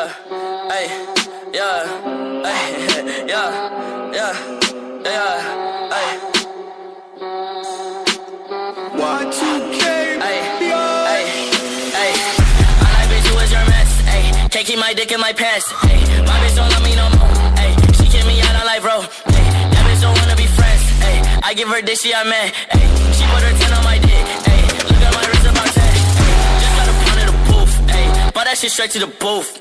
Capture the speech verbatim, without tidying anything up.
yeah, ay, yeah, ay, yeah, yeah, yeah, ay. Y two K, ay, ay, ay. I like bitch, you was your mess, ay. Can't keep my dick in my pants, ay. My bitch don't love me no more, ay. She kick me out on life, bro, ay. That bitch don't wanna be friends, ay. I give her dick, she a man, ay. She put her ten on my dick, ay. Look at my wrist about ten, ay. Just got a pound of the booth, ay. Bought that shit straight to the booth.